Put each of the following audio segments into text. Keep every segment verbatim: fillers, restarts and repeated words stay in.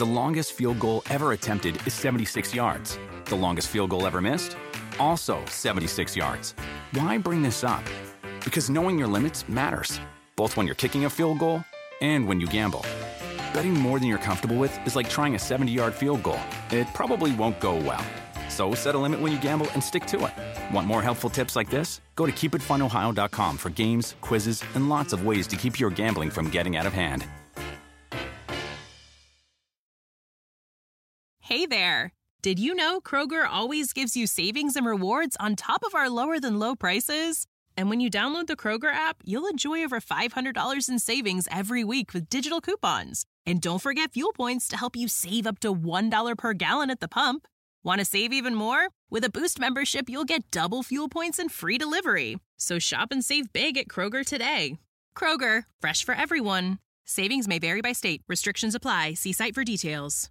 The longest field goal ever attempted is seventy-six yards. The longest field goal ever missed? Also seventy-six yards. Why bring this up? Because knowing your limits matters, both when you're kicking a field goal and when you gamble. Betting more than you're comfortable with is like trying a seventy-yard field goal. It probably won't go well. So set a limit when you gamble and stick to it. Want more helpful tips like this? Go to keep it fun ohio dot com for games, quizzes, and lots of ways to keep your gambling from getting out of hand. Hey there! Did you know Kroger always gives you savings and rewards on top of our lower-than-low prices? And when you download the Kroger app, you'll enjoy over five hundred dollars in savings every week with digital coupons. And don't forget fuel points to help you save up to one dollar per gallon at the pump. Want to save even more? With a Boost membership, you'll get double fuel points and free delivery. So shop and save big at Kroger today. Kroger, fresh for everyone. Savings may vary by state. Restrictions apply. See site for details.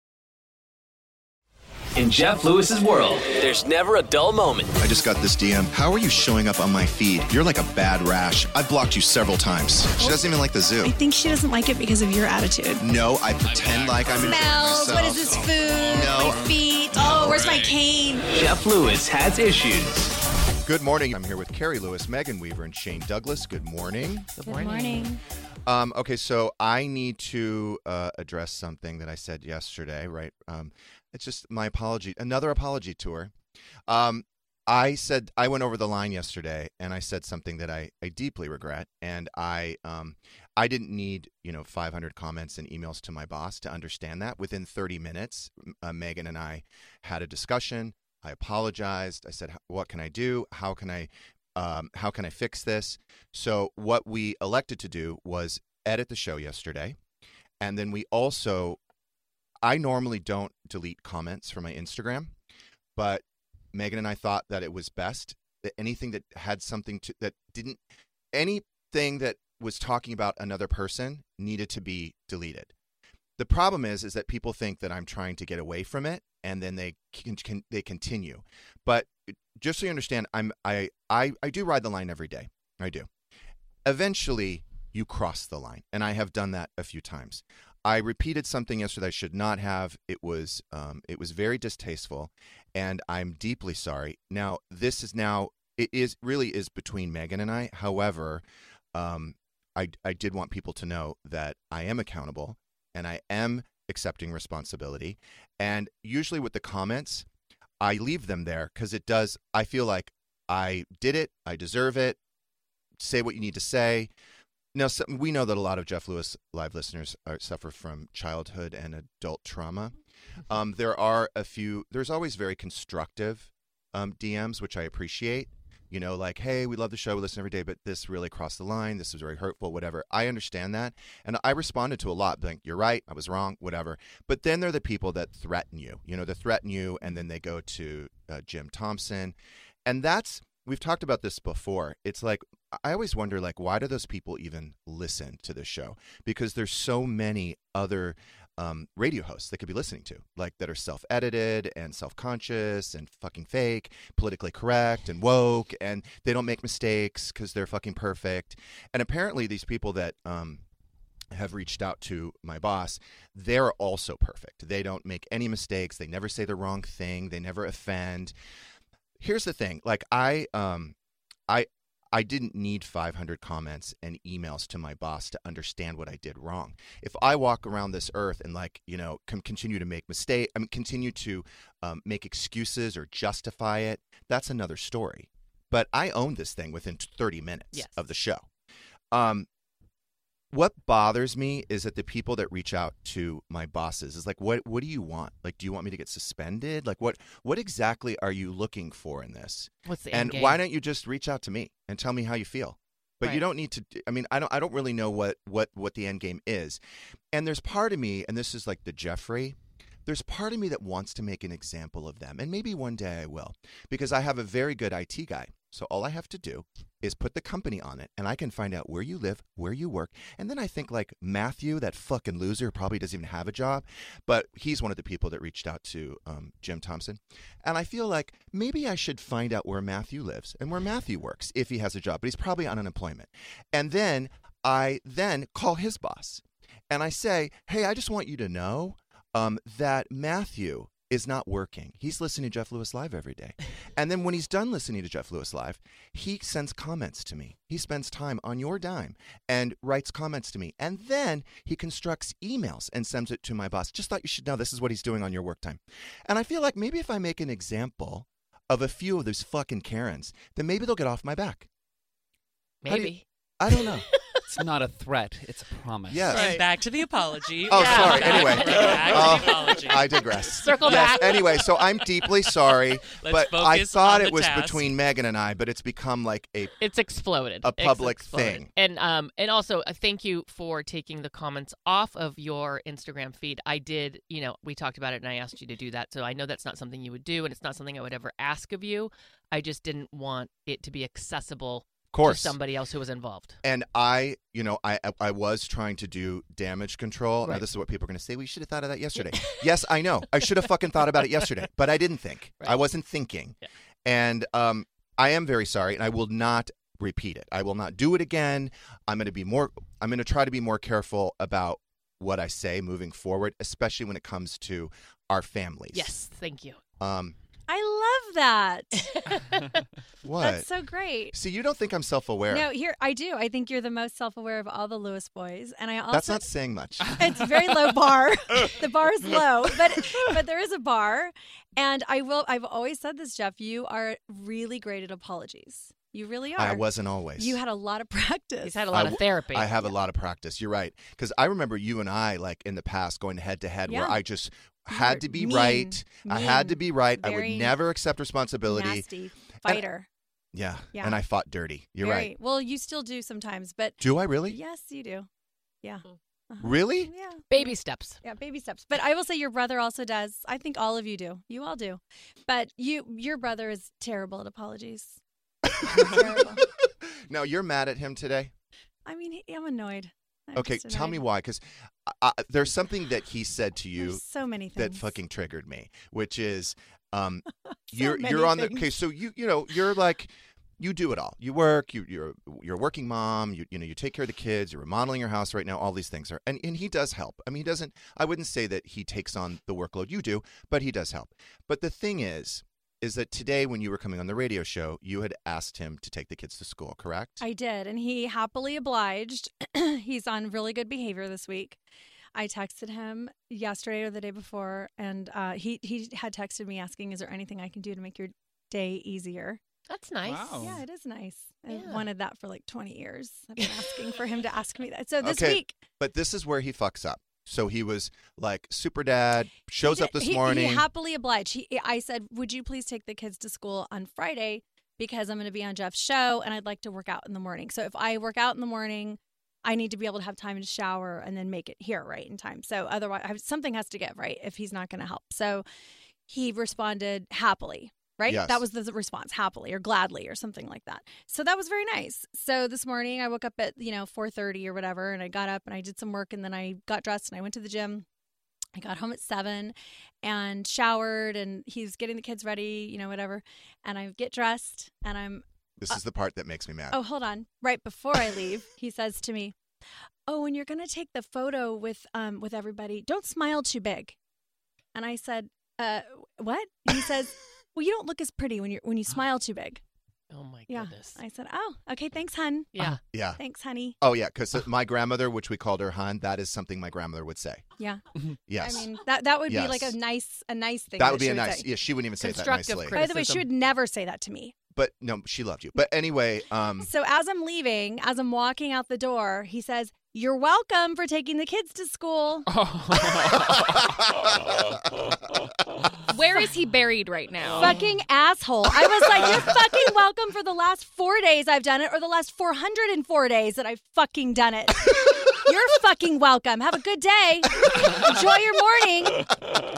In Jeff Lewis's world, there's never a dull moment. I just got this D M. How are you showing up on my feed? You're like a bad rash. I've blocked you several times. She doesn't even like the zoo. I think she doesn't like it because of your attitude. No, I pretend like I'm enjoying Smells. myself. What is this food? No. My feet. Oh, where's my cane? Jeff Lewis has issues. Good morning. I'm here with Carrie Lewis, Megan Weaver, and Shane Douglas. Good morning. Good morning. morning. Um, okay, so I need to uh, address something that I said yesterday, right? Um, it's just my apology, another apology tour. Um, I said I went over the line yesterday, and I said something that I, I deeply regret, and I um, I didn't need you know five hundred comments and emails to my boss to understand that. Within thirty minutes, uh, Megan and I had a discussion. I apologized. I said, "What can I do? How can I?" Um, how can I fix this? So what we elected to do was edit the show yesterday. And then we also, I normally don't delete comments from my Instagram, but Megan and I thought that it was best that anything that had something to, that didn't, anything that was talking about another person needed to be deleted. The problem is, is that people think that I'm trying to get away from it, and then they can, can they continue. But just so you understand, I'm I, I I do ride the line every day. I do. Eventually, you cross the line, and I have done that a few times. I repeated something yesterday I should not have. It was um, it was very distasteful, and I'm deeply sorry. Now, this is now it is really is between Megan and I. However, um, I I did want people to know that I am accountable, and I am accepting responsibility. And usually with the comments, I leave them there because it does, I feel like I did it, I deserve it, say what you need to say. Now, some, we know that a lot of Jeff Lewis Live listeners are, suffer from childhood and adult trauma. Um, there are a few, there's always very constructive um, D Ms, which I appreciate. You know, like, hey, we love the show, we listen every day, but this really crossed the line. This was very hurtful, whatever. I understand that. And I responded to a lot, like, you're right, I was wrong, whatever. But then there are the people that threaten you. You know, they threaten you, and then they go to uh, Jim Thompson. And that's, we've talked about this before. It's like, I always wonder, like, why do those people even listen to this show? Because there's so many other Um, radio hosts they could be listening to, like that are self-edited and self-conscious and fucking fake, politically correct and woke, and they don't make mistakes because they're fucking perfect. And apparently these people that um, have reached out to my boss, they're also perfect. They don't make any mistakes. They never say the wrong thing. They never offend. Here's the thing. Like I, um, I, I didn't need five hundred comments and emails to my boss to understand what I did wrong. If I walk around this earth and, like, you know, can continue to make mistakes, I mean, continue to um, make excuses or justify it, that's another story. But I owned this thing within thirty minutes yes. of the show. Um, what bothers me is that the people that reach out to my bosses is like, what what do you want? Like, do you want me to get suspended? Like, what what exactly are you looking for in this? What's the and end game? Why don't you just reach out to me and tell me how you feel? But right. you don't need to. I mean, I don't. I don't really know what what what the end game is. And there's part of me, and this is like the Jeffrey. There's part of me that wants to make an example of them, and maybe one day I will, because I have a very good I T guy. So all I have to do is put the company on it, and I can find out where you live, where you work. And then I think, like, Matthew, that fucking loser, probably doesn't even have a job, but he's one of the people that reached out to um, Jim Thompson. And I feel like maybe I should find out where Matthew lives and where Matthew works if he has a job, but he's probably on unemployment. And then I then call his boss, and I say, hey, I just want you to know, um, that Matthew is not working. He's listening to Jeff Lewis Live every day. And then when he's done listening to Jeff Lewis Live, he sends comments to me. He spends time on your dime and writes comments to me. And then he constructs emails and sends it to my boss. Just thought you should know this is what he's doing on your work time. And I feel like maybe if I make an example of a few of those fucking Karens, then maybe they'll get off my back. Maybe. Do you, I don't know. It's not a threat. It's a promise. Yes. And back to the apology. Oh, Yeah. sorry. Back- Anyway. back to Uh, the apology. I digress. Circle Yes, back. Anyway, so I'm deeply sorry, Let's but I focus thought on it the was task. between Megan and I, but it's become like a It's exploded. a It's public exploded. thing. And um and also uh, thank you for taking the comments off of your Instagram feed. I did, you know, we talked about it and I asked you to do that. So I know that's not something you would do and it's not something I would ever ask of you. I just didn't want it to be accessible course. to somebody else who was involved. And I, you know, I I was trying to do damage control. Now, Right. this is what people are going to say. We should have thought of that yesterday. Yes, I know. I should have fucking thought about it yesterday, but I didn't think. Right. I wasn't thinking. Yeah. And um, I am very sorry, and I will not repeat it. I will not do it again. I'm going to be more. I'm going to try to be more careful about what I say moving forward, especially when it comes to our families. Yes, thank you. Um. I love that. What? That's so great. See, you don't think I'm self-aware. No, here I do. I think you're the most self-aware of all the Lewis boys, and I also That's not saying much. it's a very low bar. The bar is low, but but there is a bar, and I will. I've always said this, Jeff. You are really great at apologies. You really are. I wasn't always. You had a lot of practice. He's had a lot I of w- therapy. I have a lot of practice. You're right. Because I remember you and I, like in the past, going head to head where Yeah. I just You had were to be mean, right. I had to mean, be right. I would very never accept responsibility. Nasty fighter. Yeah. Yeah. And I fought dirty. You're Very. right. Well, you still do sometimes, but Do I really? yes, you do. Yeah. Uh-huh. Really? Yeah. Baby steps. Yeah, baby steps. But I will say your brother also does. I think all of you do. You all do. But you, your brother is terrible at apologies. Terrible. Now, you're mad at him today? I mean, he, I'm annoyed. I'm Okay, just tell me annoyed. why. Because there's something that he said to you There's so many that things. fucking triggered me, which is um, So you're many you're on the things. okay. So you you know you're like you do it all. You work. You you're you're a working mom. You you know you take care of the kids. You're remodeling your house right now. All these things are and and he does help. I mean, he doesn't. I wouldn't say that he takes on the workload you do, but he does help. But the thing is. Is that today when you were coming on the radio show, you had asked him to take the kids to school, correct? I did, and he happily obliged. He's on really good behavior this week. I texted him yesterday or the day before, and uh, he he had texted me asking, "Is there anything I can do to make your day easier?" That's nice. Wow. Yeah, it is nice. I've Yeah. wanted that for like twenty years. I've been asking for him to ask me that. So this Okay. week, But this is where he fucks up. So he was like, super dad, shows he up did- this he, morning. He happily obliged. He, I said, "Would you please take the kids to school on Friday because I'm going to be on Jeff's show and I'd like to work out in the morning. So if I work out in the morning, I need to be able to have time to shower and then make it here right in time. So otherwise, I have, something has to give, right, if he's not going to help." So he responded happily. Right? Yes. That was the response, happily or gladly or something like that. So that was very nice. So this morning I woke up at, you know, four thirty or whatever, and I got up and I did some work, and then I got dressed and I went to the gym. I got home at seven and showered, and he's getting the kids ready, you know, whatever. And I get dressed and I'm, This is the part that makes me mad. oh, hold on. Right before I leave, he says to me, "Oh, and you're going to take the photo with, um, with everybody. Don't smile too big." And I said, uh, what? And he says, "Well, you don't look as pretty when you when you smile too big." Oh my Yeah. goodness. I said, "Oh, okay, thanks, hun." Yeah. Yeah. Thanks, honey. Oh, yeah, because my grandmother, which we called her Han, that is something my grandmother would say. Yeah. Yes. I mean, that that would Yes. be like a nice a nice thing. that would be she a nice, say. yeah, she wouldn't even say that Constructive nicely. By the way, she criticism. would never say that to me. But no, she loved you. But anyway, um, So as I'm leaving, as I'm walking out the door, he says, "You're welcome for taking the kids to school." Where is he buried right now? Fucking asshole. I was like, "You're fucking welcome for the last four days I've done it, or the last four hundred four days that I've fucking done it. You're fucking welcome. Have a good day. Enjoy your morning."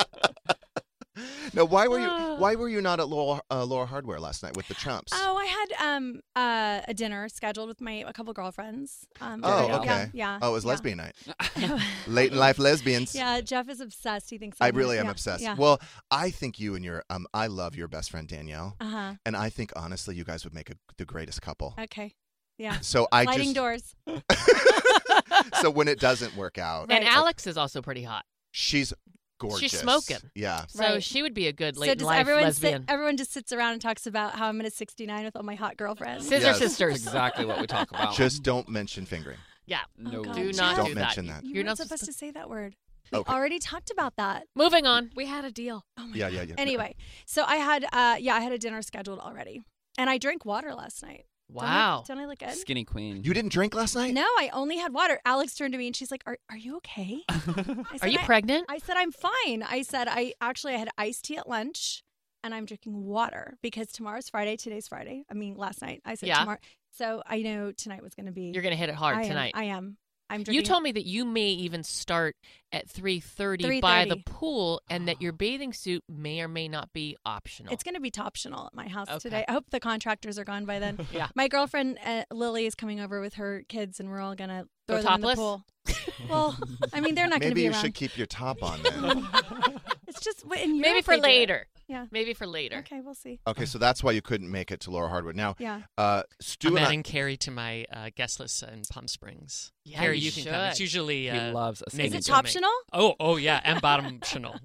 no, why were you why were you not at Laura, uh, Laura Hardware last night with the chumps? Oh, I had um uh, a dinner scheduled with my a couple girlfriends. Um, Oh, yeah, okay. Yeah. Oh, it was yeah. lesbian night. Late in life lesbians. Yeah, Jeff is obsessed. He thinks I I'm- really am yeah, obsessed. Yeah. Well, I think you and your um, I love your best friend Danielle, uh huh. and I think honestly you guys would make a, the greatest couple. Okay. Yeah. So I Sliding just doors. so when it doesn't work out, And Right. Alex is also pretty hot. she's gorgeous. She's smoking. Yeah. So Right. she would be a good So late does life everyone lesbian. sit, everyone just sits around and talks about how I'm at a sixty-nine with all my hot girlfriends. Scissor Yes. sisters. Exactly what we talk about. Just don't mention fingering. Yeah. no. Oh, God. Do not Don't do mention that. that. You You're weren't not supposed supposed to say that word. We Okay. already talked about that. Moving on. We had a deal. Oh my Yeah, God. yeah, yeah. Anyway, so I had uh yeah, I had a dinner scheduled already. And I drank water last night. Don't I- Wow. Don't I, look good? Skinny queen. You didn't drink last night? No, I only had water. Alex turned to me and she's like, "Are are you okay?" I Are said, you "I- pregnant? I said I'm fine. I said I actually I had iced tea at lunch and I'm drinking water because tomorrow's Friday, today's Friday. I mean last night. I said Yeah. tomorrow. So I know tonight was going to be You're going to hit it hard I am, tonight. I am. I'm drinking You told me that you may even start at three thirty by the three thirty. pool and that your bathing suit may or may not be optional. It's going to be optional at my house Okay. today. I hope the contractors are gone by then. Yeah. My girlfriend uh, Lily is coming over with her kids, and we're all going to Go throw them in the topless? pool. Well, I mean, they're not going to Maybe be you around. should keep your top on then. It's just in Europe Maybe for they do it. later. Yeah. Maybe for later. Okay, we'll see. Okay, so that's why you couldn't make it to Laura Hardwood. Now, Yeah. uh, Stu I'm and I- adding Carrie to my uh, guest list in Palm Springs. Yeah, Carrie, you you, can come. It's should. usually He uh, loves a Is skinny Nathan it Domingue. optional? Oh, oh yeah, and bottom-tional.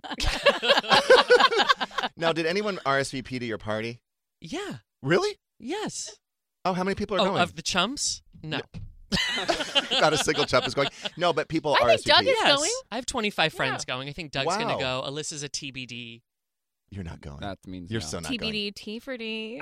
now, did anyone R S V P to your party? Yeah. Really? Yes. Oh, how many people are Oh, going? of the chumps? No. Not a single chump is going. No, but people I R think S V P. Doug is Yes. going. I have twenty-five friends going. I think Doug's Wow. going to go. Alyssa's a T B D. You're not going. That means You're no. so not T B going. D, T for D.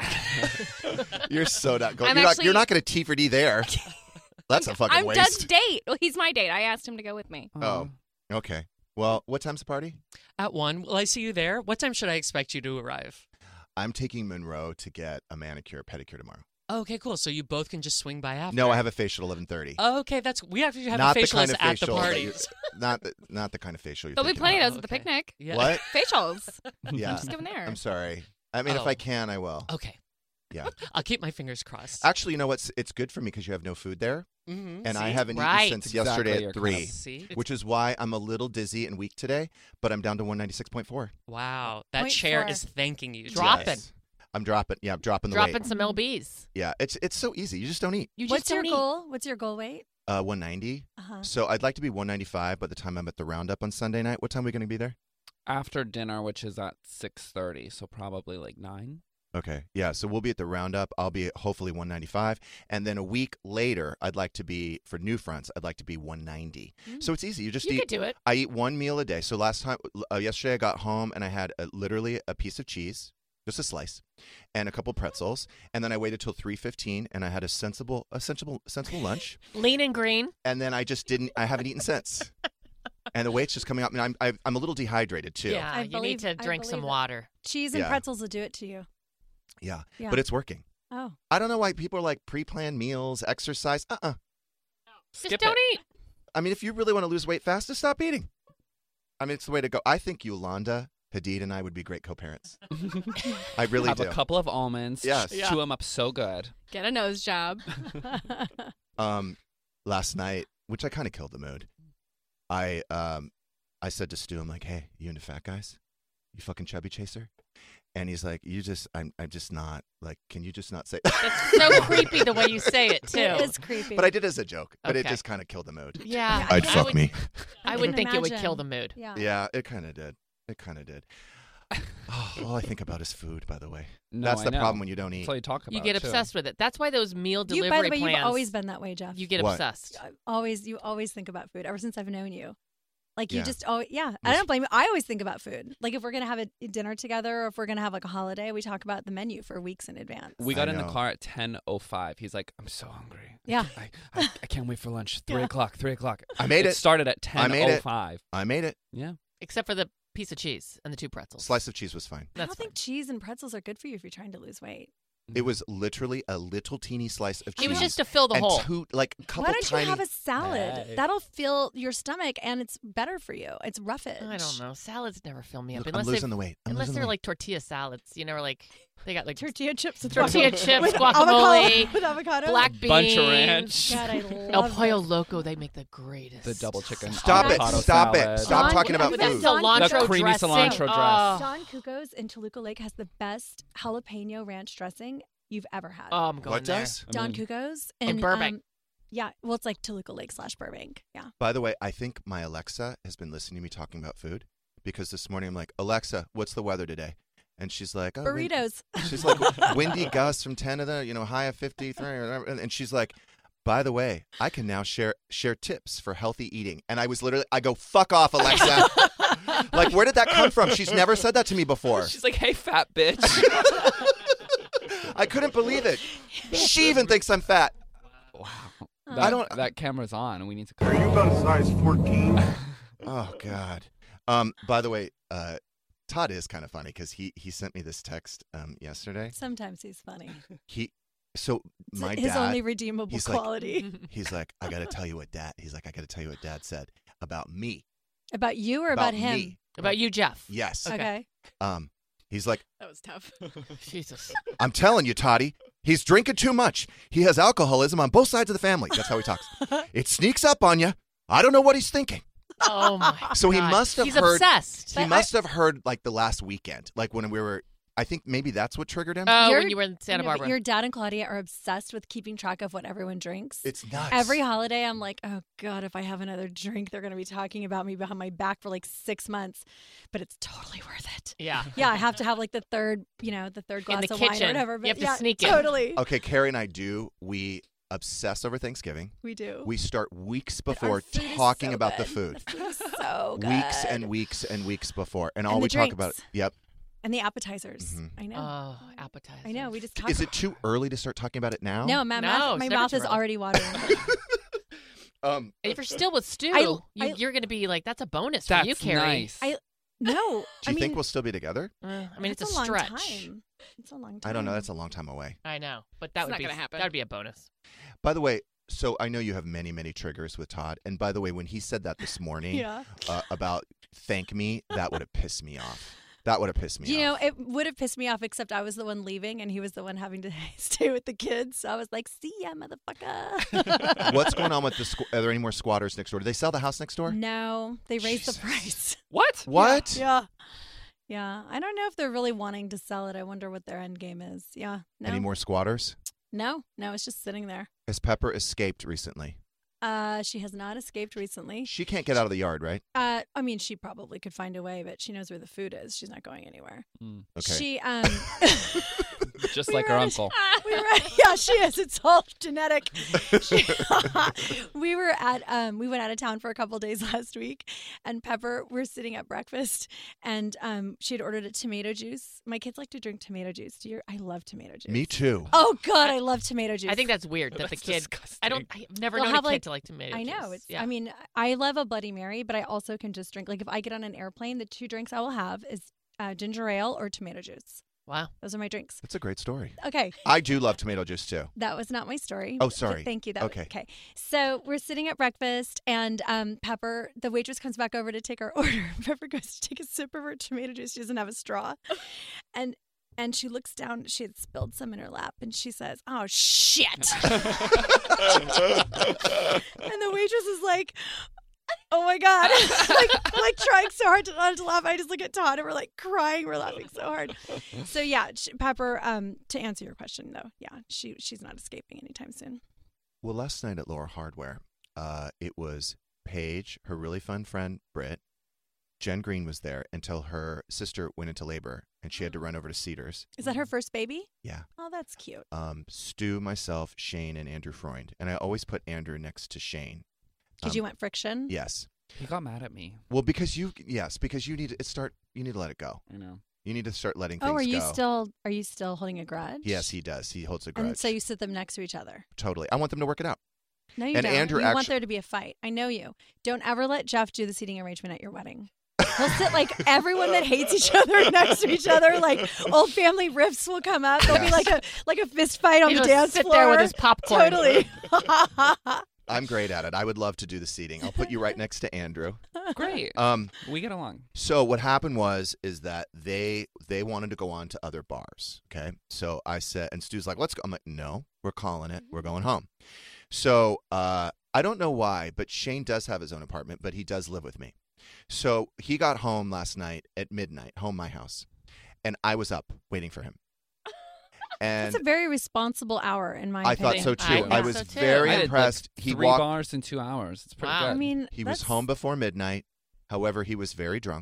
You're so not going. I'm You're, not, actually- you're not going to T for D there. That's a fucking I'm waste. Doug's date. Well, he's my date. I asked him to go with me. Oh, okay. Well, what time's the party? At one. Will I see you there? What time should I expect you to arrive? I'm taking Monroe to get a manicure, pedicure tomorrow. Okay, cool. So you both can just swing by after. No, I have a facial eleven thirty. Okay, that's we have to have not a the facialist kind of at the facial. that party. you- not the, not the kind of facial you're There'll be thinking plenty of of. those at the Okay. picnic. Yeah. What? Facials. Yeah. Just go in there. I'm sorry. I mean, if Oh. I can, I will. Okay. Yeah. I'll keep my fingers crossed. Actually, you know what's? It's good for me because you have no food there, Mhm. and I See? haven't Right. eaten since Exactly yesterday your at kind three, of- See? which is why I'm a little dizzy and weak today. But I'm down to one ninety-six point four. Wow. That Point chair four. is thanking you. Dropping. Yes. I'm dropping. Yeah, I'm dropping the Dropping weight. some L Bs. Yeah, it's it's so easy. You just don't eat. You just What's your don't eat. goal? What's your goal weight? Uh, one ninety. Uh-huh. So I'd like to be one ninety-five by the time I'm at the roundup on Sunday night. What time are we going to be there? After dinner, which is at six thirty, so probably like nine. Okay. Yeah. So we'll be at the roundup. I'll be at hopefully one ninety-five. And then a week later, I'd like to be, for new fronts, I'd like to be one ninety. So it's easy. You just You eat. could do it. I eat one meal a day. So last time, uh, yesterday, I got home and I had a, literally a piece of cheese, just a slice, and a couple pretzels. And then I waited till three fifteen and I had a sensible, a sensible, sensible lunch. Lean and green. And then I just didn't, I haven't eaten since. And the weight's just coming up. And I'm, I've, I'm a little dehydrated too. Yeah, I you believe- need to I drink some believe it. water. Cheese and Yeah. pretzels will do it to you. Yeah. Yeah. But it's working. Oh. I don't know why people are like pre-planned meals, exercise. Uh-uh. Just don't eat. I mean, if you really want to lose weight fast, just stop eating. I mean, it's the way to go. I think Yolanda, Hadid, and I would be great co-parents. I really Have do. a couple of almonds. Yes. Chew Yeah. them up so good. Get a nose job. Um, last night, which I kind of killed the mood. I um, I said to Stu, I'm like, hey, you into fat guys? You fucking chubby chaser? And he's like, you just, I'm, I'm just not. Like, can you just not say? It's so creepy the way you say it too. It is creepy. But I did it as a joke. But it Okay. just kind of killed the mood. Yeah, I'd I fuck would, me. I I would can think it would imagine. kill the mood. Yeah. Yeah, it kind of did. It kind of did. Oh, all I think about is food, by the way. No, That's I the know. problem when you don't eat. That's all you talk about. You get too. obsessed with it. That's why those meal You, delivery by the way, plans. you've always been that way, Jeff. You get What? obsessed. I- always, you always think about food ever since I've known you. Like you Yeah. just, oh yeah. I don't blame you. I always think about food. Like if we're gonna have a dinner together, or if we're gonna have like a holiday, we talk about the menu for weeks in advance. We I got in the know. car at ten oh five. He's like, I'm so hungry. Yeah. I, I, I can't wait for lunch. Three Yeah. o'clock, three o'clock. I made it. started at I ten made oh it. five. I made it. Yeah. Except for the piece of cheese and the two pretzels. Slice of cheese was fine. I That's don't think cheese and pretzels are good for you if you're trying to lose weight. It was literally a little teeny slice of cheese. It was just to fill the and hole. Two, like a couple Why don't tiny. you have a salad? Hey. That'll fill your stomach and it's better for you. It's roughage. I don't know. Salads never fill me up Look, I'm unless losing they the weight. I'm unless losing they're the weight. like tortilla salads. You know, or like they got like Tortilla chips with tortilla guacamole. chips, with guacamole, avocado, with avocado. black beans, Bunch of ranch. God, I El love Pollo this. Loco. They make the greatest. The double chicken. Stop it! avocado Stop salad. it! Stop Don- talking about with With that that food. Don- cilantro The creamy dressing. cilantro dress. Oh, Don Cuco's in Toluca Lake has the best jalapeno ranch dressing you've ever had. oh I'm going What there. does? I Don mean, Cuco's In in Burbank. um, yeah, well, it's like Toluca Lake slash Burbank. Yeah. By the way, I think my Alexa has been listening to me talking about food because this morning I'm like, Alexa, what's the weather today? And she's like, oh, wind- Burritos. She's like, windy gusts from ten to the, you know, high of fifty-three. Or whatever. And she's like, by the way, I can now share share tips for healthy eating. And I was literally, I go, fuck off, Alexa. Like, where did that come from? She's never said that to me before. She's like, hey, fat bitch. I couldn't believe it. She even thinks I'm fat. Wow. Uh, That, I don't- That camera's on. We need to. Are you about a size fourteen? Oh, God. Um, by the way, uh, Todd is kind of funny because he, he sent me this text um, yesterday. Sometimes he's funny. He so It's my his dad. only redeemable he's like- quality. He's like, I got to tell you what dad. He's like, I got to tell you what dad said about me. About you or about, him? me. About you, Jeff. Yes. Okay. Um, he's like, That was tough. Jesus. I'm telling you, Toddy, he's drinking too much. He has alcoholism on both sides of the family. That's how he talks. It sneaks up on you. I don't know what he's thinking. Oh my. So he God. must have He's heard. obsessed. He must have heard like the last weekend, like when we were. I think maybe that's what triggered him. Oh, Your- when you were in Santa No, but Barbara. Your dad and Claudia are obsessed with keeping track of what everyone drinks. It's nuts. Every holiday, I'm like, oh, God, if I have another drink, they're going to be talking about me behind my back for like six months. But it's totally worth it. Yeah. Yeah, I have to have like the third, you know, the third In glass the of wine or kitchen. whatever. You But have to yeah, sneak in. Totally. Okay, Carrie and I do. We obsess over Thanksgiving. We do. We start weeks But our before food is talking so about the good. food. The food is so good. Weeks and weeks and weeks before, and all And the we talk about. drinks. Yep. And the appetizers. Mhm. I know. Oh, appetizer. I know. We just talk Is it too early to start talking about it now? No, my No, mouth, it's my never mouth too is early. already watering. Um. If you're still with Stu, I- you, I- you're going to be like, that's a bonus for That's you, Carrie. nice. I no. Do you I mean, think we'll still be together? Uh, I mean, it's that's a, long stretch. time. It's a long time. I don't know. That's a long time away. I know, but that It's would not be gonna happen. That would be a bonus. By the way, so I know you have many, many triggers with Todd. And by the way, when he said that this morning Yeah. uh, about thank me, that would have pissed me off. That would have pissed me You know, off. it would have pissed me off, except I was the one leaving and he was the one having to stay with the kids. So I was like, see ya, motherfucker. What's going on with the? Squ- are there any more squatters next door? Do they sell the house next door? No, they raised Jesus. the price. What? What? Yeah. Yeah. I don't know if they're really wanting to sell it. I wonder what their end game is. Yeah. No. Any more squatters? No. No, it's just sitting there. Has Pepper escaped recently? Uh, she has not escaped recently. She can't get out of the yard, right? Uh, I mean, she probably could find a way, but she knows where the food is. She's not going anywhere. Mm. Okay. She um Just We like were her at a- uncle. we were at, yeah, she is. It's all genetic. She- we were at um we went out of town for a couple days last week, and Pepper, we're sitting at breakfast, and um she had ordered a tomato juice. My kids like to drink tomato juice. Do you? I love tomato juice. Me too. Oh God, I love tomato juice. I think that's weird that the That's kid. disgusting. I don't. I've never They'll known a have, kid like- to like tomato I know. juice. It's. Yeah. I mean, I love a Bloody Mary, but I also can just drink. Like if I get on an airplane, the two drinks I will have is uh, ginger ale or tomato juice. Wow. Those are my drinks. That's a great story. Okay. I do love tomato juice too. That was not my story. Oh, but sorry. Thank you. That Okay. Was, okay. So we're sitting at breakfast, and um, Pepper, the waitress, comes back over to take our order. Pepper goes to take a sip of her tomato juice. She doesn't have a straw, and and she looks down. She had spilled some in her lap, and she says, "Oh shit!" And the waitress is like, "Oh my God!" like, like trying so hard to not to laugh. I just look at Todd, and we're like crying. We're laughing so hard. So yeah, she, Pepper. Um, to answer your question though, yeah, she she's not escaping anytime soon. Well, last night at Laura Hardware, uh, it was Paige, her really fun friend Britt. Jen Green was there until her sister went into labor, and she had to run over to Cedars. Is that her first baby? Yeah. Oh, that's cute. Um, Stu, myself, Shane, and Andrew Freund, and I always put Andrew next to Shane. Because Um, you went friction? Yes. He got mad at me. Well, because you, yes, because you need to start. You need to let it go. I know. You need to start letting things Oh, are you go. still are you still holding a grudge? Yes, he does. He holds a grudge. And so you sit them next to each other. Totally. I want them to work it out. No, you And don't. Andrew you want actu- there to be a fight. I know you. Don't ever let Jeff do the seating arrangement at your wedding. He'll sit like everyone that hates each other next to each other. Like old family riffs will come up. There'll be Yes. like a like a fist fight on He'll the just dance sit floor. there with his popcorn. Totally. I'm great at it. I would love to do the seating. I'll put you right next to Andrew. Great. Um, we get along. So what happened was is that they they wanted to go on to other bars. Okay, so I said, and Stu's like, "Let's go." I'm like, "No, we're calling it. We're going home." So uh, I don't know why, but Shane does have his own apartment, but he does live with me. So he got home last night at midnight, home my house, and I was up waiting for him. And That's a very responsible hour, in my I opinion. thought so too. I I, think was so, too. very I did, impressed. Like, he three walked. bars in two hours. It's pretty Wow. good. I mean, He was that's- home before midnight. However, he was very drunk.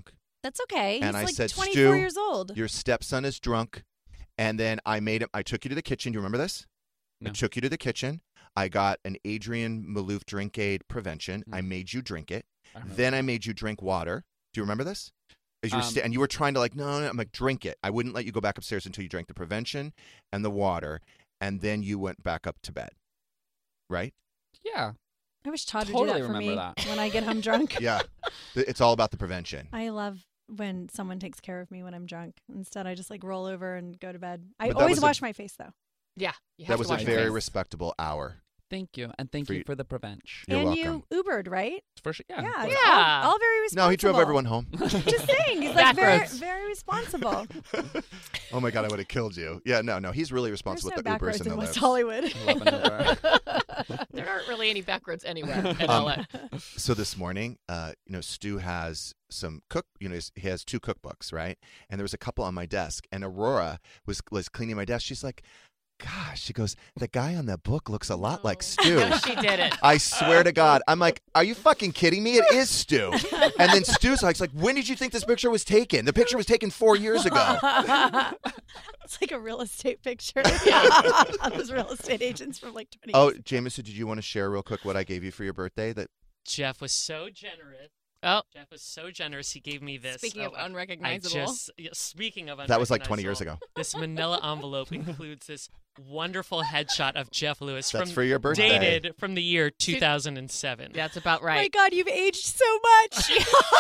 That's okay. And He's I like said, twenty-four Stu, years old. your stepson is drunk. And then I made him, I took you to the kitchen. Do you remember this? No. I took you to the kitchen. I got an Adrian Malouf Drink Aid Prevention. Mm. I made you drink it. I remember. Then I made you drink water. Do you remember this? As you were Um, sta- and you were trying to like, no, no, I'm like, drink it. I wouldn't let you go back upstairs until you drank the Prevention and the water. And then you went back up to bed. Right? Yeah. I wish Todd Totally would do that for remember me that. when I get home drunk. Yeah. It's all about the prevention. I love when someone takes care of me when I'm drunk. Instead, I just like roll over and go to bed. I But that always was a- wash my face though. Yeah. You have That to was a wash your very face. respectable hour. Thank you. And thank For you you- for the prevention. You're and welcome. you Ubered, right? For sure. Yeah. Yeah. of course. it's Yeah. All, all very responsible. No, he drove everyone home. Just saying. He's like Back very, roads. very responsible. Oh my God, I would have killed you. Yeah, no, no, he's really There's responsible no with the back Ubers roads and the in West lifts. Hollywood. Love an Uber. There aren't really any back roads anywhere in Um, L A. So this morning, uh, you know, Stu has some cook. You know, he's- he has two cookbooks, right? And there was a couple on my desk, and Aurora was was cleaning my desk. She's like, "Gosh," she goes, "the guy on that book looks a lot like Stu." No, she did it. I swear to God, I'm like, "Are you fucking kidding me? It is Stu." And then Stu's like, "Like, when did you think this picture was taken? The picture was taken four years ago." It's like a real estate picture. Those real estate agents from like twenty Oh, years ago. Jameson, did you want to share real quick what I gave you for your birthday? That Jeff was so generous. Oh, Jeff was so generous. He gave me this. Speaking Oh, of I- I unrecognizable. just, yeah, speaking of that was like twenty years unrecognizable, ago. This manila envelope includes this wonderful headshot of Jeff Lewis That's from for your birthday. dated from the year two thousand seven. that's about Oh my right. God, you've aged so much.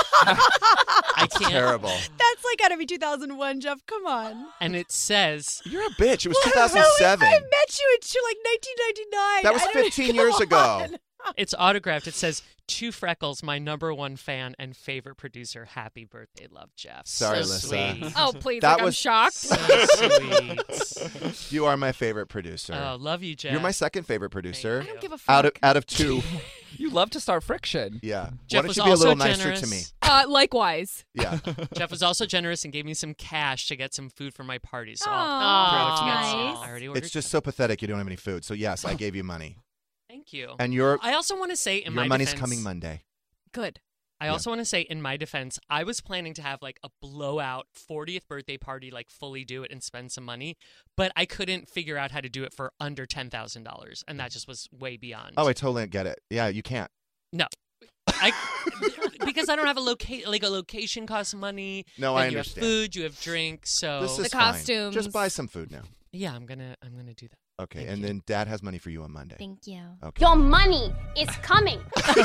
I That's can't. terrible. That's like gotta be two thousand one, Jeff. Come on. And it says, You're a bitch. It was Well, two thousand seven. I met you in like nineteen ninety-nine. That was I don't- fifteen come years ago. on. it's autographed. It says, "To Freckles, my number one fan and favorite producer. Happy birthday, love, Jeff." Sorry, so Alyssa. Sweet. Oh, please. That like, was- I'm shocked. So sweet. You are my favorite producer. Oh, love you, Jeff. You're my second favorite producer. I don't give a fuck. Out of out of two. You love to start friction. Yeah. Jeff Why don't was you be a also little nicer generous. to me? Uh, likewise. Yeah. Jeff was also generous and gave me some cash to get some food for my party. So Aw, I'll that's throw it to you. nice. I already ordered. It's just so pathetic you don't have any food. So yes, I gave you money. Thank you. And your I also want to say in your my money's defense, coming Monday. Good. I Yeah. also want to say in my defense, I was planning to have like a blowout fortieth birthday party, like fully do it and spend some money, but I couldn't figure out how to do it for under ten thousand dollars, and that just was way beyond. Oh, I totally get it. Yeah, you can't. no. I because I don't have a locate like a location costs money. No, and I you understand. have food, you have drinks, so This is The fine. costumes. Just buy some food now. yeah, I'm gonna I'm gonna do that. Okay, Thank and you. then Dad has money for you on Monday. Thank you. Okay. Your money is coming.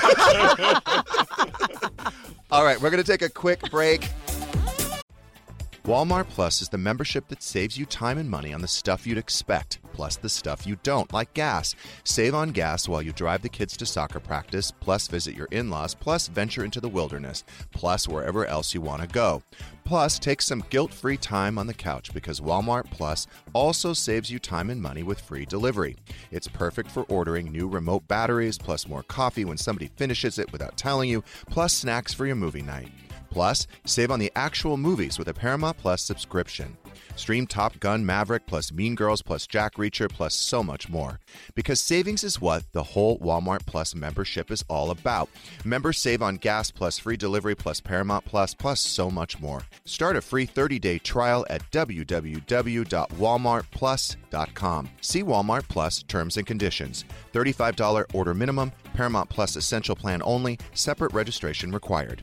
All right, we're going to take a quick break. Walmart Plus is the membership that saves you time and money on the stuff you'd expect, plus the stuff you don't, like gas. Save on gas while you drive the kids to soccer practice, plus visit your in-laws, plus venture into the wilderness, plus wherever else you want to go. Plus, take some guilt-free time on the couch because Walmart Plus also saves you time and money with free delivery. It's perfect for ordering new remote batteries, plus more coffee when somebody finishes it without telling you, plus snacks for your movie night. Plus, save on the actual movies with a Paramount Plus subscription. Stream Top Gun Maverick plus Mean Girls plus Jack Reacher plus so much more. Because savings is what the whole Walmart Plus membership is all about. Members save on gas plus free delivery plus Paramount Plus plus so much more. Start a free thirty-day trial at w w w dot walmart plus dot com. See Walmart Plus terms and conditions. thirty-five dollars order minimum, Paramount Plus essential plan only, separate registration required.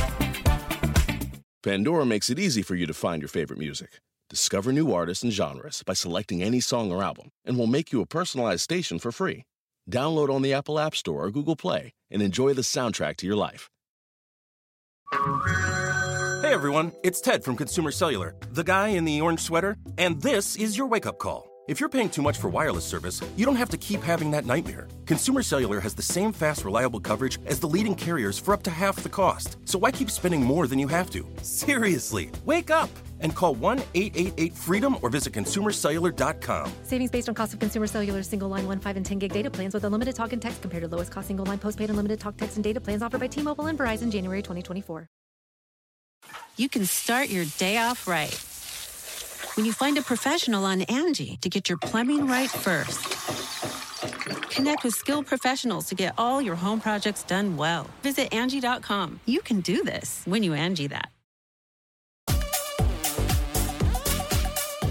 Pandora makes it easy for you to find your favorite music. Discover new artists and genres by selecting any song or album, and we'll make you a personalized station for free. Download on the Apple App Store or Google Play and enjoy the soundtrack to your life. Hey everyone, it's Ted from Consumer Cellular, the guy in the orange sweater, and this is your wake-up call. If you're paying too much for wireless service, you don't have to keep having that nightmare. Consumer Cellular has the same fast, reliable coverage as the leading carriers for up to half the cost. So why keep spending more than you have to? Seriously, wake up and call one eight eight eight freedom or visit consumer cellular dot com. Savings based on cost of Consumer Cellular single line one, five, and ten gig data plans with unlimited talk and text compared to lowest cost single line postpaid unlimited talk, text, and data plans offered by T-Mobile and Verizon January twenty twenty-four. You can start your day off right when you find a professional on Angie to get your plumbing right first. Connect with skilled professionals to get all your home projects done well. Visit Angie dot com. You can do this when you Angie that.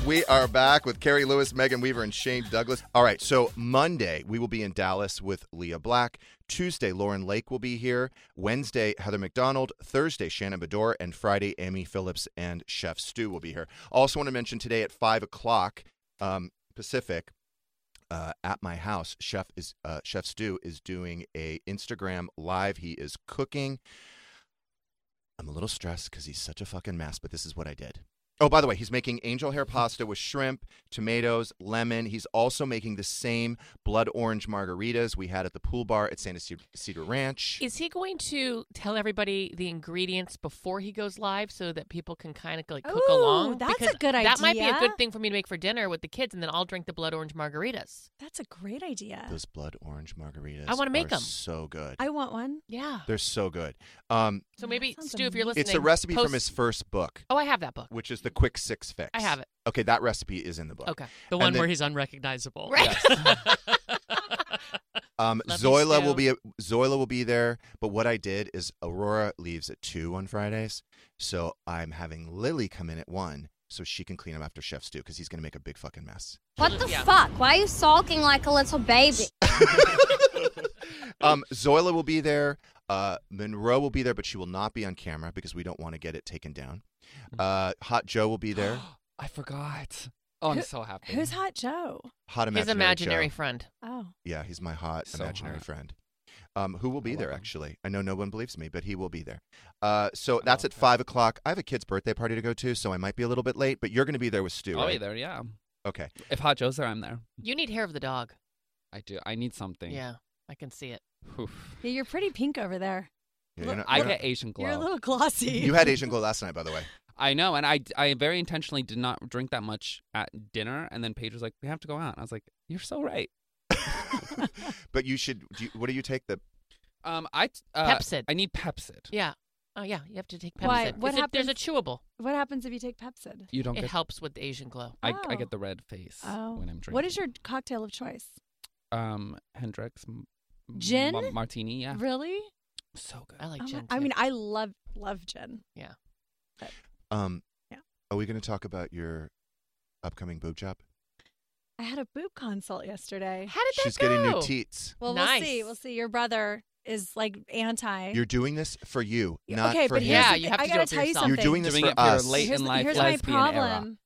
We are back with Carrie Lewis, Megan Weaver, and Shane Douglas. All right, so Monday, we will be in Dallas with Leah Black. Tuesday, Lauren Lake will be here. Wednesday, Heather McDonald. Thursday, Shannon Bedore. And Friday, Amy Phillips and Chef Stu will be here. Also want to mention today at five o'clock um, Pacific, uh, at my house, Chef is uh, Chef Stu is doing a Instagram live. He is cooking. I'm a little stressed because he's such a fucking mess, but this is what I did. Oh, by the way, he's making angel hair pasta with shrimp, tomatoes, lemon. He's also making the same blood orange margaritas we had at the pool bar at Santa Cedar Ranch. Is he going to tell everybody the ingredients before he goes live so that people can kind of like cook Ooh, along? that's Because a good That might be a idea. good thing for me to make for dinner with the kids, and then I'll drink the blood orange margaritas. That's a great idea. Those blood orange margaritas I wanna make are 'em. so good. I want one. Yeah. They're so good. Um, So maybe, sounds Stu, if you're listening, it's a recipe post- from his first book. Oh, I have that book. Which is the Quick Six Fix. I have it. Okay, that recipe is in the book. Okay. The And one then- where he's unrecognizable. Right. Um, Love you, Zoila Stu. will be Zoila will be there. But what I did is Aurora leaves at two on Fridays, so I'm having Lily come in at one so she can clean up after Chef Stu because he's gonna make a big fucking mess. What the fuck? Why are you sulking like a little baby? Um, Zoila will be there. Uh, Monroe will be there, but she will not be on camera because we don't want to get it taken down. Uh, Hot Joe will be there. I forgot. Oh, I'm Who- so happy. Who's Hot Joe? Hot imaginary His imaginary Joe. friend. Oh. Yeah, he's my hot So imaginary hot. friend. Um, who will be I love there, him. actually. I know no one believes me, but he will be there. Uh, so that's at five o'clock. I have a kid's birthday party to go to, so I might be a little bit late, but you're going to be there with Stu, I'll right? be there, yeah. Okay. If Hot Joe's there, I'm there. You need hair of the dog. I do. I need something. Yeah, I can see it. Oof. Yeah, you're pretty pink over there. Yeah, you're not- I you're get not- Asian glow. You're a little glossy. You had Asian glow last night, by the way. I know, and I, I very intentionally did not drink that much at dinner, and then Paige was like, we have to go out. And I was like, you're so right. But you should, do you, what do you take? The Um, I uh, Pepsid. I need Pepsid. Yeah. Oh, yeah. You have to take Pepsid. Why? What It's a- There's a happens- chewable. What happens if you take Pepsid? You don't It get. helps with the Asian glow. I, I Oh. get the red face Oh. when I'm drinking. What is your cocktail of choice? um Hendrix m- Gin? ma- martini? Yeah, Really? so good. I like Oh my- gin. I too. mean, I love love gin. yeah. um, Yeah. Are we going to talk about your upcoming boob job? I had a boob consult yesterday. How did that She's go? getting new teats. Well, Nice. we'll see. We'll see. Your brother is like anti. You're doing this for you, Yeah, not okay, for but him. here's Yeah, the you thing. have to I do gotta it for tell you yourself. something. You're doing this Doing for it for your us. late here's in the- life here's lesbian my era. problem.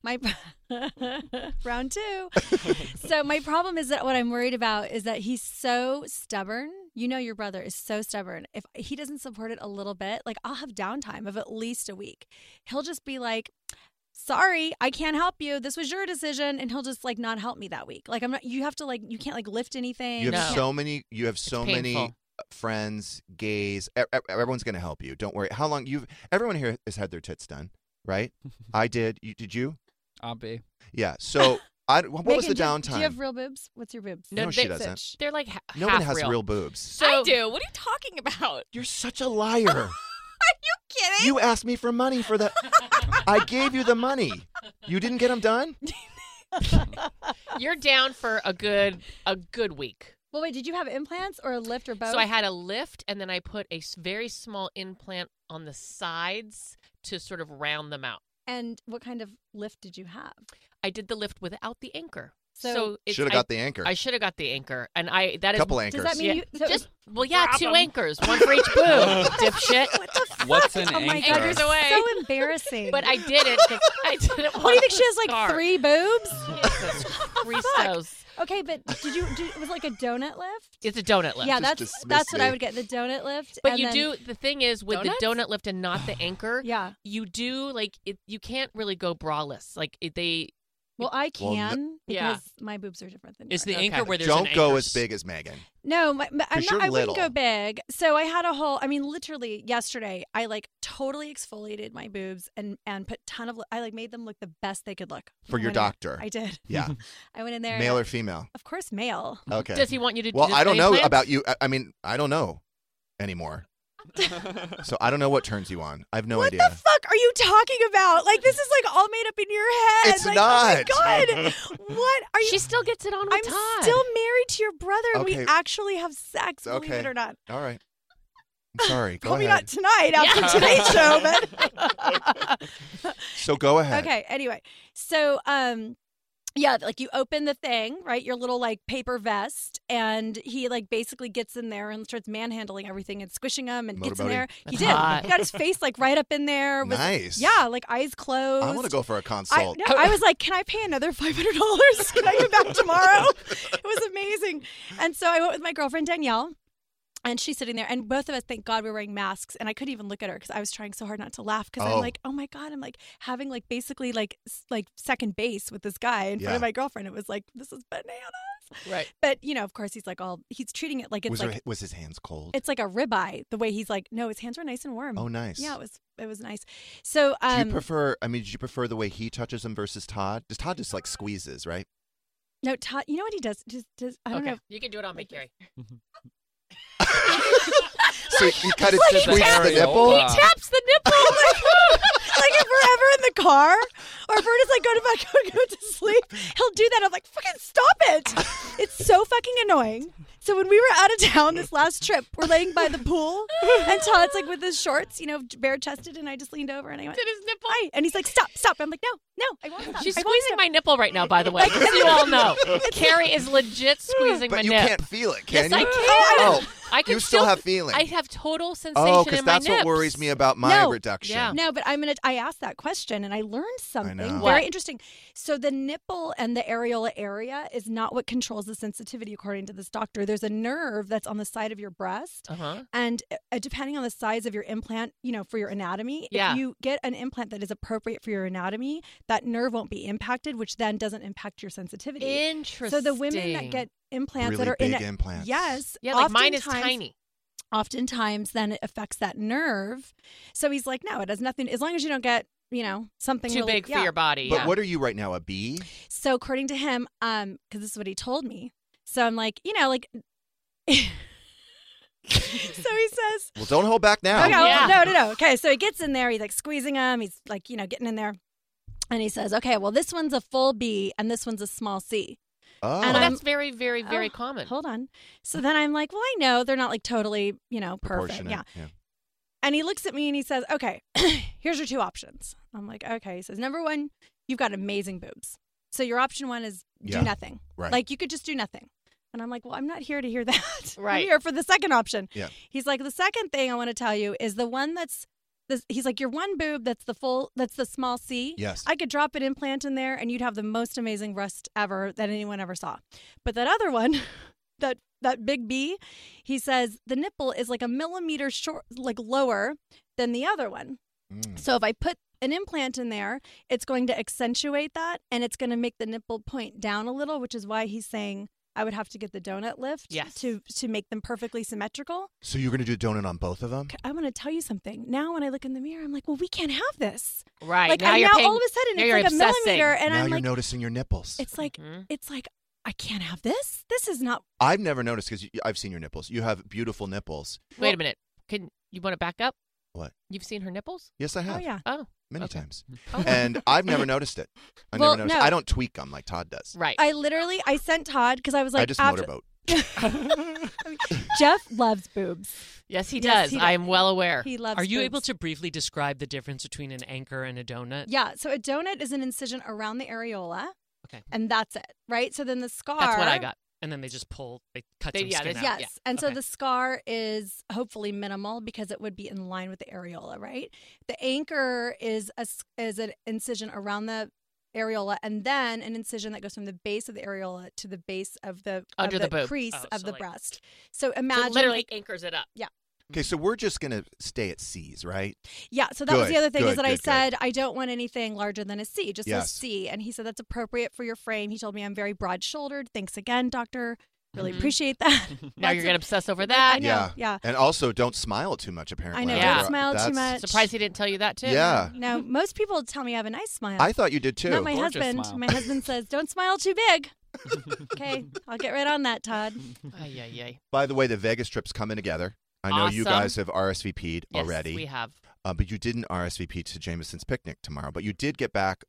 My round two. So my problem is that what I'm worried about is that he's so stubborn. You know, your brother is so stubborn. If he doesn't support it a little bit, like I'll have downtime of at least a week. He'll just be like, sorry, I can't help you. This was your decision. And he'll just like not help me that week. Like I'm not, you have to like, you can't like lift anything. You have No. so many. You have so many painful. friends, gays. e- e- Everyone's going to help you. Don't worry. How long you've? Everyone here has had their tits done, right? I did. You did you? I'll be. Yeah. So I. What was the Megan, do- downtime? Do you have real boobs? What's your boobs? No, No, she they- doesn't. They're like ha- No one half has real. real boobs. So, I do. What are you talking about? You're such a liar. Are you kidding? You asked me for money for the. I gave you the money. You didn't get them done. You're down for a good a good week. Well, wait, did you have implants or a lift or both? So I had a lift, and then I put a s- very small implant on the sides to sort of round them out. And what kind of lift did you have? I did the lift without the anchor. So- So, it's- Should have I- got the anchor. I should have got the anchor, and I that is Couple anchors. Does that mean Yeah, you? So just well, yeah, Grab two 'em. anchors, one for each boob, dipshit. what the fuck? What's an Oh my anchor? god, you're Anchors away. so embarrassing. But I did it. 'cause I didn't. what do you think she has like three boobs? Jesus Christos. Okay, but did you? Did, it was like a donut lift. It's a donut lift. Yeah, Just that's dismiss that's what I me. would get. The donut lift. But and you then- do the thing is with Donuts? the donut lift and not the anchor. Yeah. You do like it. You can't really go braless. Like it, they. Well, I Well, no- can Yeah. because my boobs are different than Is yours. the anchor Okay. where there's Don't an go anchor as s- big as Megan. No, my, my, I'm 'Cause not, you're I wouldn't little. go big. So I had a whole. I mean, literally yesterday, I like totally exfoliated my boobs and and put ton of. I like made them look the best they could look For I your went in- doctor. I did. Yeah. I went in there. Male and- or female? Of course, male. Okay. Does he want you to? Well, do I don't the know implants? about you. I- I mean, I don't know anymore. So I don't know what turns you on. I have no what idea. the fuck are you talking about? Like this is like all made up in your head. It's like, not. Oh my god. What are you? She still gets it on with I'm Todd. still married to your brother, and we Okay. actually have sex. Believe Okay. it or not. All right. I'm sorry. Go Probably ahead. not tonight after Yeah. today's show, but So go ahead. okay. Anyway, so um, yeah, like you open the thing, right? Your little like paper vest, and he like basically gets in there and starts manhandling everything and squishing them and gets in Motorboating. there. He That's did. hot. He got his face like right up in there. With, Nice. Yeah, like eyes closed. I want to go for a I, consult. no, I was like, can I pay another five hundred dollars? Can I come back tomorrow? It was amazing. And so I went with my girlfriend, Danielle, and she's sitting there. And both of us, thank God, we were wearing masks. And I couldn't even look at her because I was trying so hard not to laugh because Oh. I'm like, oh my God, I'm like having like basically like s- like second base with this guy in front Yeah. of my girlfriend. It was like, this is bananas. Right. But, you know, of course, he's like all, he's treating it like it's was, like, her, was his hands cold? it's like a ribeye. The way he's like, no, his hands were nice and warm. Oh, nice. Yeah, it was, it was nice. So, um, do you prefer, I mean, did you prefer the way he touches him versus Todd? Does Todd just like squeezes, right? no, Todd, you know what he does? Just, does, I don't Okay. know. You can do it on me, Carrie. So he kind of It's like tweaks the aerial. nipple? He He taps the nipple. like, like if we're ever in the car or if we're just like going to back go, go to sleep, he'll do that. I'm like, fucking stop it. It's so fucking annoying. So when we were out of town this last trip, we're laying by the pool and Todd's like with his shorts, you know, bare chested, and I just leaned over and I went, Did his nipple? hi. And he's like, stop, stop. I'm like, no, no, I won't stop. She's I won't squeezing stop. my nipple right now, by the way. Just so you all know. Carrie is legit squeezing But my you nip. can't feel it, can yes, you? I can. Oh, I can you still have feeling. I have total sensation Oh, in because my that's what nips. worries me about my No. reduction. Yeah. No, but I'm gonna. I asked that question and I learned something know. very What? interesting. So the nipple and the areola area is not what controls the sensitivity, according to this doctor. There's a nerve that's on the side of your breast, Uh-huh. and uh, depending on the size of your implant, you know, for your anatomy, Yeah. if you get an implant that is appropriate for your anatomy, that nerve won't be impacted, which then doesn't impact your sensitivity. Interesting. So the women that get implants Really that are big in implants. yes, Yeah, like mine is oftentimes- tiny. Oftentimes, then it affects that nerve. So he's like, no, it has nothing. As long as you don't get, you know, something Too really- big for yeah. your body. But yeah. what are you right now, a B? So according to him, um, because this is what he told me. So I'm like, you know, like. so he says, Well, don't hold back now. okay, well, Yeah. no, no, no. Okay, so he gets in there. He's like squeezing him. He's like, you know, getting in there, and he says, okay, well, this one's a full B and this one's a small C. Oh. And Well, I'm- that's very, very, very Oh, common. Hold on. So then I'm like, well, I know they're not like totally, you know, perfect. Proportionate, Yeah. yeah. And he looks at me and he says, okay, here's your two options. I'm like, okay. He says, number one, you've got amazing boobs. So your option one is do Yeah, nothing. right. Like you could just do nothing. And I'm like, well, I'm not here to hear that. Right. I'm here for the second option. Yeah. He's like, the second thing I want to tell you is the one that's this. He's like, your one boob that's the full, that's the small C. Yes. I could drop an implant in there and you'd have the most amazing breast ever that anyone ever saw. But that other one, that that big B, he says the nipple is like a millimeter short, like lower than the other one. Mm. So if I put an implant in there, it's going to accentuate that and it's going to make the nipple point down a little, which is why he's saying I would have to get the donut lift Yes. to to make them perfectly symmetrical. So you're going to do donut on both of them? I want to tell you something. Now when I look in the mirror, I'm like, well, we can't have this. Right. Like now and you're now paying, all of a sudden now it's you're like obsessing. a millimeter, and now I'm you're like, noticing your nipples. it's like Mhm. it's like I can't have this. This is not. I've never noticed because I've seen your nipples. You have beautiful nipples. Wait a minute. Can you want to back up? What? You've seen her nipples? Yes, I have. Oh yeah. Oh. Many okay. times. Oh. And I've never noticed it. I Well, never noticed. no. I don't tweak them like Todd does. Right. I literally I sent Todd because I was like I just after, motorboat. Jeff loves boobs. yes, he Yes, does. he I am well aware. He loves. Are you boobs. able to briefly describe the difference between an anchor and a donut? Yeah. So a donut is an incision around the areola, Okay. and that's it, right? So then the scar. That's what I got. And then they just pull, they cut They- some yeah, skin they- out. Yes. Yeah. And so Okay. the scar is hopefully minimal because it would be in line with the areola, right? The anchor is a, s- is an incision around the areola and then an incision that goes from the base of the areola to the base of the, Under of the boob. crease Oh, of so the like- breast. So So imagine it literally like- anchors it up. yeah. Okay, so we're just going to stay at C's, right? Yeah, so that was Good, the other thing good, is that I good, good. said I don't want anything larger than a C, just Yes. a C. And he said that's appropriate for your frame. He told me I'm very broad shouldered. Thanks again, doctor. Really Mhm. appreciate that. Now That's you're a- going to obsess over I that. know, yeah. yeah. And also, don't smile too much, apparently. I know, Yeah. don't smile too That's- much. Surprised he didn't tell you that too. Yeah. No, most people tell me I have a nice smile. I thought you did too. Not my Gorgeous husband. smile. My husband says, don't smile too big. Okay, I'll get right on that, Todd. Ay, ay, ay. By the way, the Vegas trip's coming together. I know you Awesome. guys have R S V P'd Yes, already. we have. Uh, but you didn't R S V P to Jameson's Picnic tomorrow. But you did get back a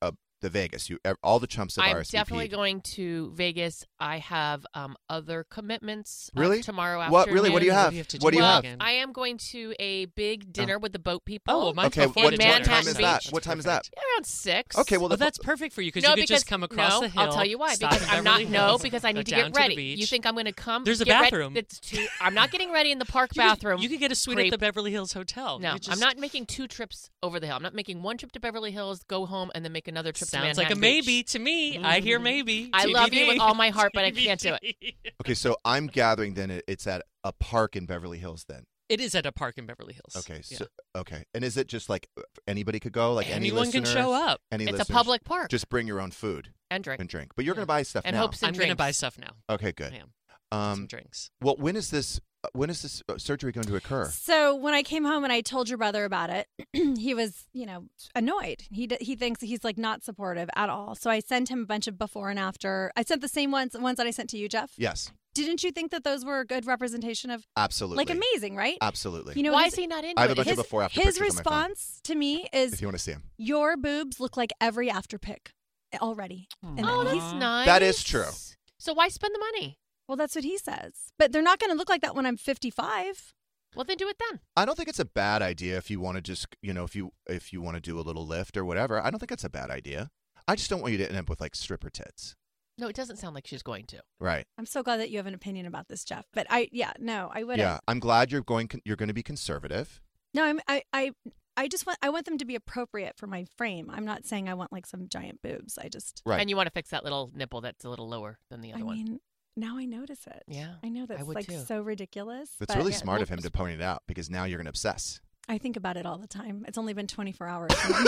the Vegas. You all the chumps have I'm R S V P'd. definitely going to Vegas. I have um, other commitments uh, Really? tomorrow afternoon. What really? What do you have? What do you have to do What do you well, have? I am going to a big dinner with the boat people. Oh, well, mine's Okay, before what, the what dinner. time is Beach. that? That's What time is that? Yeah, around six. Okay, well, Well, the, that's perfect for you because no, you could because, just come across no, the hill. I'll tell you why. stop Because in I'm not Beverly no, Hills, because I go need to down get ready. the beach. You think I'm going to come? There's a get ready- bathroom. It's too, I'm not getting ready in the park You could- bathroom. You could get a suite creep. at the Beverly Hills Hotel. No, You just- I'm not making two trips over the hill. I'm not making one trip to Beverly Hills, go home, and then make another trip to Sounds Manhattan like a Beach. maybe to me. I hear maybe. I love you T B D. with all my heart, but I can't do it. okay, so I'm gathering then it- it's at a park in Beverly Hills then. It is at a park in Beverly Hills. Okay, Yeah. so okay, and is it just like anybody could go? Like any Anyone can listeners? show up. Any It's a listeners? public park. Just bring your own food And drink. and drink. But you're going to buy stuff And now. hopes and I'm going to drinks. buy stuff now. Okay, good. I am. Um, Some drinks. Well, when is this? uh, When is this uh, surgery going to occur? So when I came home and I told your brother about it, he was, you know, annoyed. He d- he thinks he's like not supportive at all. So I sent him a bunch of before and after. I sent the same ones ones that I sent to you, Jeff. Yes, Didn't you think that those were a good representation of absolutely. like amazing, right? Absolutely. You know, Why his- is he not into I have a it? bunch his, of before after his pictures on my phone. response to me is If you want to see them, your boobs look like every after pic already. And Oh, he's- that's nice. That is true. So why spend the money? well, that's what he says. But they're not going to look like that when I'm fifty-five. Well, then do it then. I don't think it's a bad idea if you want to just, you know, if you if you want to do a little lift or whatever. I don't think it's a bad idea. I just don't want you to end up with like stripper tits. No, it doesn't sound like she's going to. Right. I'm so glad that you have an opinion about this, Jeff. But I, yeah, no, I wouldn't. Yeah, I'm glad you're going. You're going to be conservative. No, I'm, I, I, I just want, I want them to be appropriate for my frame. I'm not saying I want like some giant boobs. I just, Right. And you want to fix that little nipple that's a little lower than the other I one. mean, now I notice it. Yeah, I know that's would like too. so ridiculous. It's but really yeah, smart well, of him to point it out because now you're going to obsess. I think about it all the time. It's only been twenty-four hours.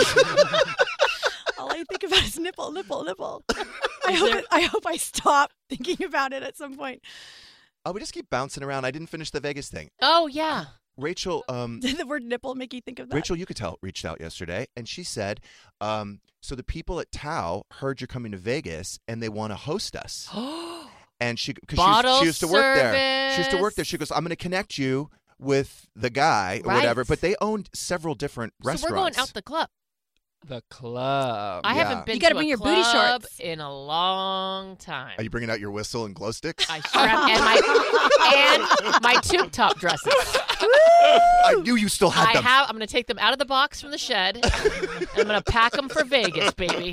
All I think about is nipple, nipple, nipple. I hope, it, I hope I stop thinking about it at some point. Oh, we just keep bouncing around. I didn't finish the Vegas thing. Oh, yeah. Rachel, um, Did the word nipple make you think of that? Rachel Yucatel reached out yesterday, and she said, um, "So the people at Tao heard you're coming to Vegas, and they want to host us." And she, because she, she used to work there. She used to work there. She goes, "I'm going to connect you with the guy or Right. whatever." But they owned several different So restaurants. we're going out the club. The club. I Yeah. haven't been You gotta to bring a your booty club shorts. in a long time. Are you bringing out your whistle and glow sticks? I sure am. And my, and my tube top dresses. I knew you still had I them. have. I'm going to take them out of the box from the shed. And I'm going to pack them for Vegas, baby.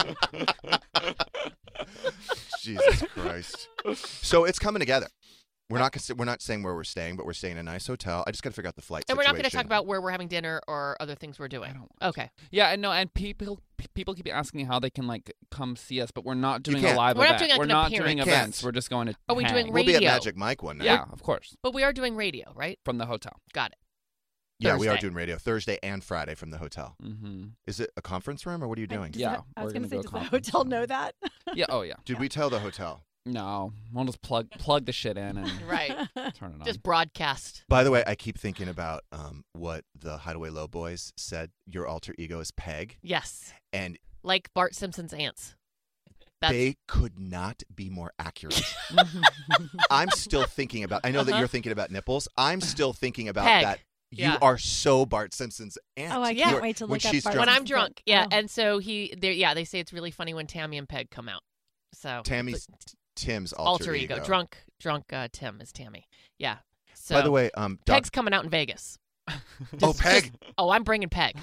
Jesus Christ! So it's coming together. We're not cons- we're not saying where we're staying, but we're staying in a nice hotel. I just got to figure out the flight. And we're not going to situation. talk about where we're having dinner or other things we're doing. Okay. Yeah, and no, and people p- people keep asking how they can like come see us, but we're not You doing a can't. live We're not event. doing, like, we're an not appearance. doing Can't. events. We're just going to. Are we hang. doing We'll be at radio. Magic Mike one night. Yeah, of course. But we are doing radio, right? From the hotel. Got it. Yeah, we are Thursday. doing radio Thursday and Friday from the hotel. Mm-hmm. Is it a conference room or what are you doing? Does Yeah, that- I was we're going to gonna say, do a does the conference hotel room. know that? Yeah. Oh yeah. Did we tell the hotel? No, we'll just plug plug the shit in and Right. turn it on. Just broadcast. By the way, I keep thinking about um, what the Hideaway Low Boys said. Your alter ego is Peg, Yes. and Like Bart Simpson's ants. That's they could not be more accurate. I'm still thinking about. I know that Uh-huh. you're thinking about nipples. I'm still thinking about Peg. that. You Yeah. are so Bart Simpson's aunt. Oh, I Yeah. can't You're- wait to when look up she's Bart when drunk. I'm Simpson's drunk. book. Yeah. Oh. And so he, there. Yeah, they say it's really funny when Tammy and Peg come out. So Tammy's Tim's alter, alter, ego. Drunk, drunk uh, Tim is Tammy. Yeah. So By the way, um, Doc- Peg's coming out in Vegas. oh Peg. Oh, I'm bringing Peg.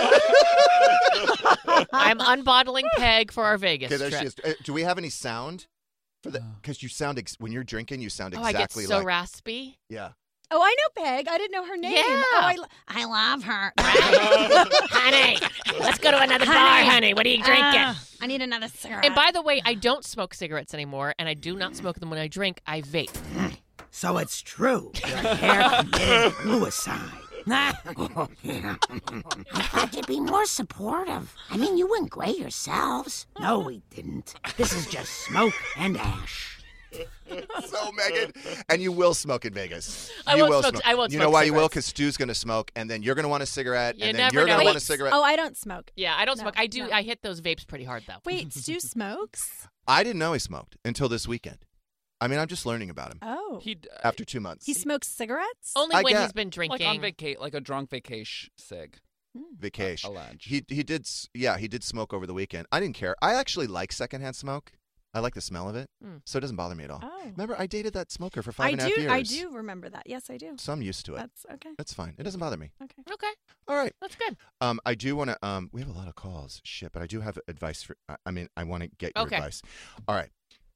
I'm unbottling Peg for our Vegas Okay, there trip. she is. Uh, Do we have any sound for the? Because you sound ex- when you're drinking, you sound Oh, I exactly get so like. raspy. Yeah. Oh, I know Peg. I didn't know her name. Yeah. Oh, I, lo- I love her. Honey, let's go to another bar, honey. What are you drinking? Ah, I need another cigarette. And by the way, I don't smoke cigarettes anymore, and I do not smoke them when I drink. I vape. So it's true. Your hair committed suicide. I thought you'd be more supportive. I mean, you went gray yourselves. No, we didn't. This is just smoke and ash. So Megan, and you will smoke in Vegas. I you won't will smoke- I won't You smoke know why you will? cigarettes. Because Stu's going to smoke, and then you're going to want a cigarette, You and then never you're going know. to want a Wait, cigarette. Oh, I don't smoke. Yeah, I don't No, smoke. I do. no. I hit those vapes pretty hard, though. Wait, Stu smokes? I didn't know he smoked until this weekend. I mean, I'm just learning about him Oh. He after two months. He smokes cigarettes? Only I when get- he's been drinking. like on vacate, like a drunk vacation sig. Vacation. Alleged. He he did. s- Yeah, he did smoke over the weekend. I didn't care. I actually like secondhand smoke. I like the smell of it, Mm. so it doesn't bother me at all. Oh. Remember, I dated that smoker for five I and a half do. years. I do remember that. Yes, I do. So I'm used to it. That's okay. That's fine. It doesn't bother me. Okay. Okay. All right. That's good. Um, I do want to. Um, we have a lot of calls. Shit, but I do have advice for. I- I mean, I want to get your Okay. advice. All right.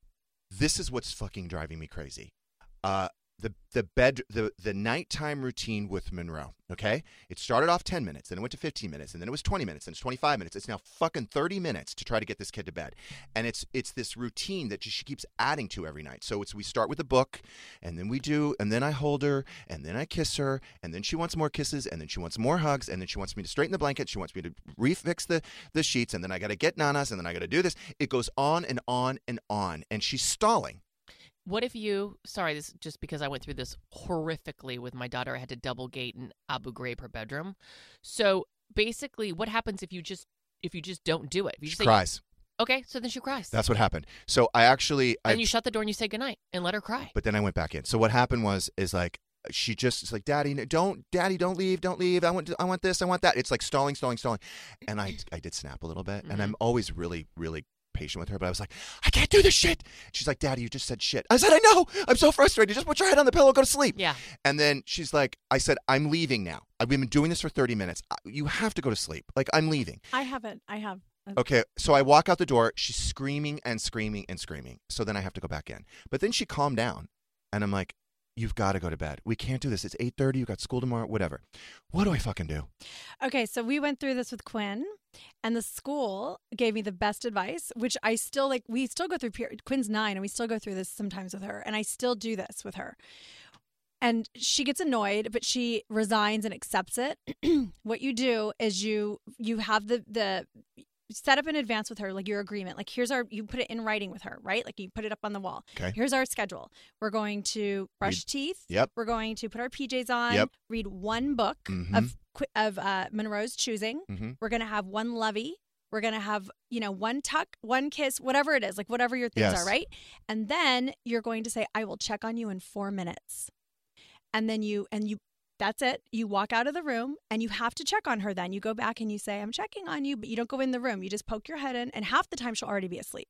This is what's fucking driving me crazy. Uh, the the bed the the nighttime routine with Monroe. Okay, it started off ten minutes, then it went to fifteen minutes, and then it was twenty minutes, and it's twenty-five minutes. It's now fucking thirty minutes to try to get this kid to bed, and it's it's this routine that she keeps adding to every night. So it's we start with a book, and then we do, and then I hold her, and then I kiss her, and then she wants more kisses, and then she wants more hugs, and then she wants me to straighten the blanket, she wants me to refix the the sheets, and then I got to get nanas, and then I got to do this. It goes on and on and on, and she's stalling. What if you, sorry, this just because I went through this horrifically with my daughter. I had to double gate and Abu Ghraib her bedroom. So basically, what happens if you just if you just don't do it? If you She just say, cries. Okay, so then she cries. That's what happened. So I actually, I, and you shut the door and you say goodnight and let her cry. but then I went back in. So what happened was, is like she just is like, Daddy, no, don't, Daddy, don't leave, don't leave. I want, I want this, I want that. It's like stalling, stalling, stalling, and I, I did snap a little bit, and I'm always really, really patient with her. But I was like, I can't do this shit. She's like, Daddy, you just said shit. I said, I know. I'm so frustrated. Just put your head on the pillow, go to sleep. Yeah. And then she's like, I said, I'm leaving now. I've been doing this for thirty minutes. You have to go to sleep. Like, I'm leaving. I haven't. I have. Okay, so I walk out the door. She's screaming and screaming and screaming. So then I have to go back in. But then she calmed down, and I'm like, you've got to go to bed. We can't do this. It's eight thirty. You got school tomorrow, whatever. What do I fucking do? Okay, so we went through this with Quinn, and the school gave me the best advice, which I still like. We still go through. Period. Quinn's nine, and we still go through this sometimes with her, and I still do this with her. And she gets annoyed, but she resigns and accepts it. What you do is you you have the the set up in advance with her, like your agreement. Like, here's our, you put it in writing with her, right? Like, you put it up on the wall. Okay. Here's our schedule. We're going to brush Read- teeth. Yep. We're going to put our P Js on. Yep. Read one book Mhm. of Qui- of uh, Monroe's choosing. Mhm. We're going to have one lovey. We're going to have, you know, one tuck, one kiss, whatever it is, like whatever your things Yes. are, right? And then you're going to say, I will check on you in four minutes. And then you, and you, that's it. You walk out of the room and you have to check on her then. You go back and you say, I'm checking on you, but you don't go in the room. You just poke your head in, and half the time she'll already be asleep.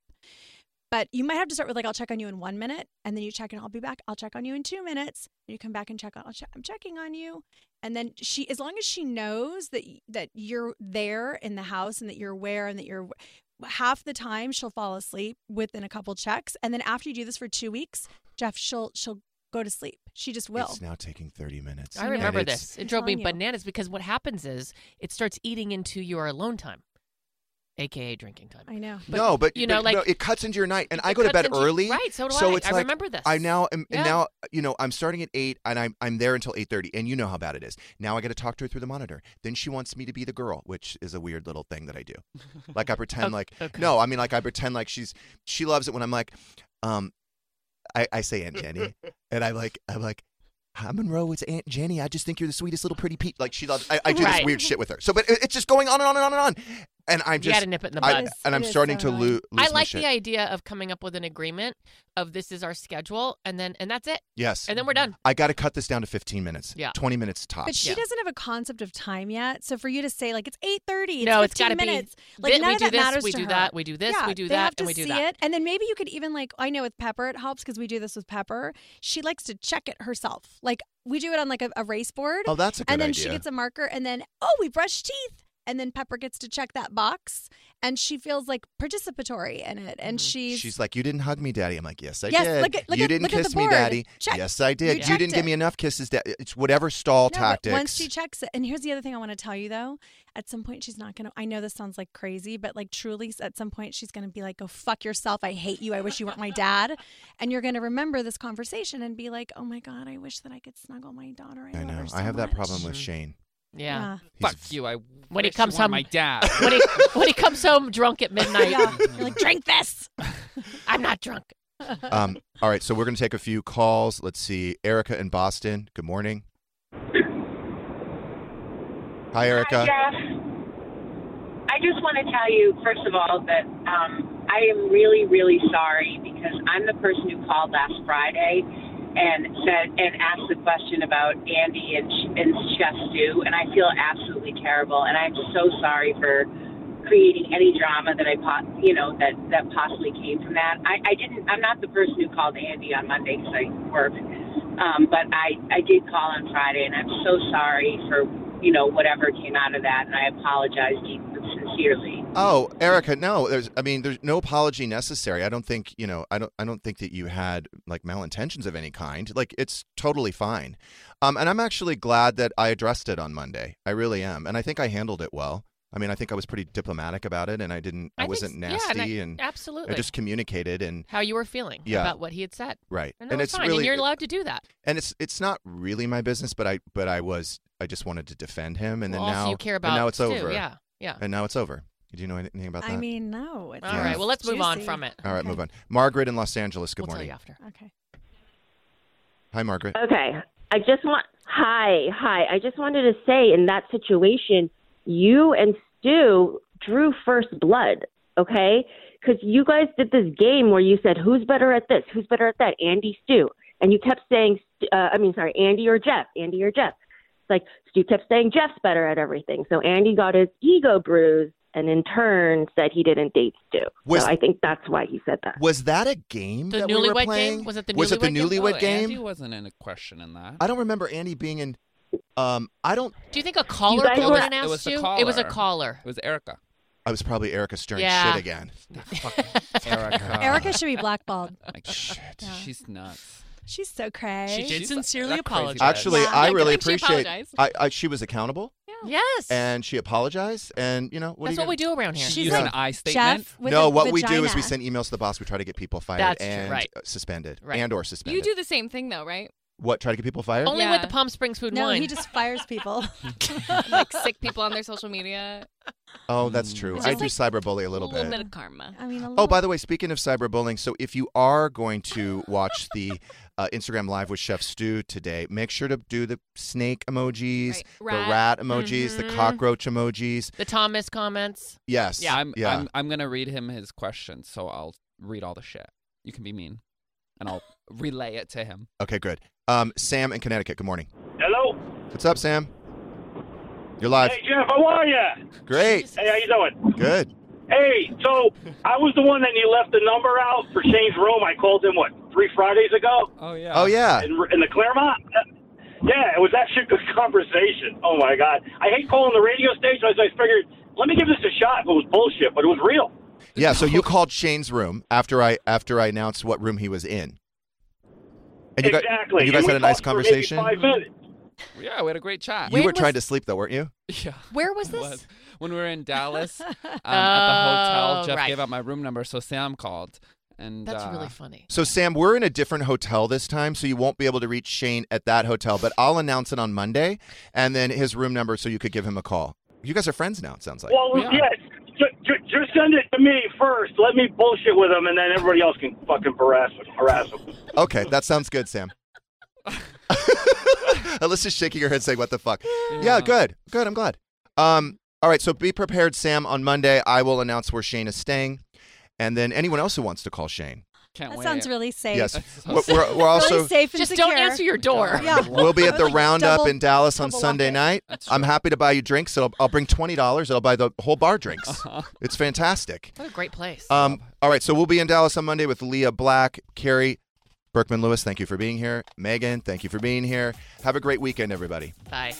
But you might have to start with like, I'll check on you in one minute, and then you check and I'll be back. I'll check on you in two minutes. And you come back and check on, I'll check, I'm checking on you. And then she, as long as she knows that, that you're there in the house and that you're aware and that you're, half the time she'll fall asleep within a couple checks. And then after you do this for two weeks, Jeff, she'll, she'll go to sleep. She just will. It's now taking thirty minutes. I remember And it's- this. It drove me telling you. bananas because what happens is it starts eating into your alone time, A K A drinking time. I know. no, but you know, but like no, it cuts into your night, and I it go to cuts bed into- early. right, so do so I. It's I like, remember this. I now am, Yeah. and now you know I'm starting at eight, and I'm I'm there until eight thirty, and you know how bad it is. Now I got to talk to her through the monitor. Then she wants me to be the girl, which is a weird little thing that I do. Like I pretend Okay, like okay. no, I mean like I pretend like she's she loves it when I'm like, um, I I say Aunt Jenny, and I like I'm like. Hi, Monroe, it's Aunt Jenny. I just think you're the sweetest little pretty Pete. Like, she loves, I, I do Right. this weird shit with her. So, but it, it's just going on and on and on and on. And I'm You just. gotta nip it in the I- bud. It is- and I'm it is starting so to annoying. lose, lose I my like shit. the idea of coming up with an agreement of this is our schedule, and then and that's it. Yes. And then we're done. I got to cut this down to fifteen minutes. Yeah. twenty minutes tops. But she doesn't have a concept of time yet. So for you to say like it's eight thirty, No, it's got to gotta be, Like thi- none we of do that this, matters we to do her. that, we do this, Yeah, we do they that, have to and we do see that. it. And then maybe you could even like, I know with Pepper it helps because we do this with Pepper. She likes to check it herself. Like we do it on like a, a race board. Oh, that's a good And then idea. she gets a marker, and then oh, we brushed teeth. And then Pepper gets to check that box, and she feels like participatory in it. And she's She's like, you didn't hug me, Daddy. I'm like, yes, I Yes, did. look at- look you at- didn't look at kiss the me, board. Daddy. Check. Yes, I did. You You, checked didn't give it. me enough kisses. Daddy. It's whatever stall No, but tactics. once she checks it, and here's the other thing I want to tell you though. At some point, she's not gonna. I know this sounds like crazy, but like truly, at some point, she's gonna be like, "Go fuck yourself. I hate you. I wish you weren't my dad." And you're gonna remember this conversation and be like, "Oh my god, I wish that I could snuggle my daughter. I, I love know. her so I have that much." problem with Shane. Yeah. He's- Fuck you. I When he wish comes you weren't home, my dad. when he when he comes home drunk at midnight, Yeah, you're like, drink this. I'm not drunk. Um, all right, so we're going to take a few calls. Let's see. Erica in Boston. Good morning. Hi, Erica. Hi, Jeff. I just want to tell you, first of all, that um, I am really, really sorry because I'm the person who called last Friday and said and asked the question about Andy and, and Chef Stu, and I feel absolutely terrible. And I'm so sorry for creating any drama that I, po- you know, that, that possibly came from that. I, I didn't. I'm not the person who called Andy on Monday because I work, um, but I, I did call on Friday, and I'm so sorry for, you know, whatever came out of that, and I apologize sincerely. Oh, Erica, no. There's, I mean, there's no apology necessary. I don't think, you know, I don't, I don't think that you had like malintentions of any kind. Like, it's totally fine. Um, and I'm actually glad that I addressed it on Monday. I really am, and I think I handled it well. I mean, I think I was pretty diplomatic about it, and I didn't, I, I wasn't think, nasty, yeah, and, I, and absolutely. I just communicated and how you were feeling yeah, about what he had said. Right, and, and it's it's fine, really, and you're allowed to do that. And it's it's not really my business, but I but I was I just wanted to defend him, and well, then also now you care about and now it's Stu, over. Yeah, yeah. And now it's over. Do you know anything about that? I mean, no. It's All right, well, let's move on juicy. from it. All right, Okay. move on. Margaret in Los Angeles. Good We'll morning. tell you after. Okay. Hi, Margaret. Okay. I just want, hi, hi. I just wanted to say in that situation, you and Stu drew first blood, okay? Because you guys did this game where you said, who's better at this? Who's better at that? Andy, Stu. And you kept saying, uh, I mean, sorry, Andy or Jeff, Andy or Jeff. It's like Stu kept saying Jeff's better at everything. So Andy got his ego bruised and in turn said he didn't date Stu. Was- so I think that's why he said that. Was that a game The that we were newlywed playing? game? Was it the Was it the newlywed game? newlywed Oh, game? Andy wasn't in a question in that. I don't remember Andy being in. Um, I don't. Do you think a caller guys called were- in and It asked was the you? caller. It was a caller. It was Erica. I was probably Erica stirring Yeah. shit again. Erica. Erica should be blackballed. Like, shit. Yeah. She's nuts. She's so crazy. She did She's sincerely that crazy apologize. bitch. Actually, Yeah. I Yeah, really I think she appreciate. apologized. I, I she was accountable Yes. and she apologized, and you know what That's are you what we gonna- do around here. She She's used like an I statement. Jeff with No, a what we do is we vagina. send emails to the boss. We try to get people fired That's true. and Right. uh, suspended Right. and or suspended. You do the same thing though, right? What? Try to get people fired? Only Yeah. with the Palm Springs Food No, Wine. he just fires people. Like sick people on their social media. Oh, that's true. It's I just do cyberbully a A little little bit. bit of karma. I mean, a Oh, little. by the way, speaking of cyberbullying, so if you are going to watch the uh, Instagram Live with Chef Stu today, make sure to do the snake emojis, Right. the Rat. rat emojis, the Mhm. cockroach emojis. the Thomas comments. Yes. Yeah. I'm, yeah. I'm I'm gonna read him his questions, so I'll read all the shit. You can be mean, and I'll relay it to him. Okay, good. Um, Sam in Connecticut. Good morning. Hello. What's up, Sam? You're live. Hey, Jeff, how are you? Great. Hey, how you doing? Good. Hey, so I was the one that you left the number out for Shane's room. I called him, what, three Fridays ago? Oh yeah. Oh yeah. In, in the Claremont? Yeah, it was actually a good conversation. Oh, my God. I hate calling the radio station. I just figured, let me give this a shot if it was bullshit, but it was real. Yeah. So you called Shane's room after I after I announced what room he was in. And you exactly. Got, you guys And we had a nice talked for maybe conversation. five minutes. Yeah, we had a great chat. You Where were was- trying to sleep though, weren't you? Yeah. Where was it this? was. When we were in Dallas um, at the hotel, Oh, Jeff right. gave out my room number, so Sam called. And That's uh, really funny. So Sam, we're in a different hotel this time, so you won't be able to reach Shane at that hotel. But I'll announce it on Monday, and then his room number, so you could give him a call. You guys are friends now. It sounds like. Well, Yeah. yes. Ju- ju- Just send it to me first. Let me bullshit with him, and then everybody else can fucking harass him. Harass him. Okay, that sounds good, Sam. Alyssa's shaking her head, saying, "What the fuck?" Yeah, good, good. I'm glad. Um, all right, so be prepared, Sam. On Monday, I will announce where Shane is staying, and then anyone else who wants to call Shane. Can't That wait. sounds really safe. Yes, so we're, we're, we're also really safe and Just secure. don't answer your door. Yeah. we'll be at the Like Roundup double- in Dallas on double Sunday lock it. night. That's I'm true. happy to buy you drinks. So I'll, I'll bring twenty dollars. I'll buy the whole bar drinks. Uh-huh. It's fantastic. What a great place. Um, all right, so we'll be in Dallas on Monday with Leah Black, Carrie, Berkman Lewis. Thank you for being here. Megan, thank you for being here. Have a great weekend, everybody. Bye.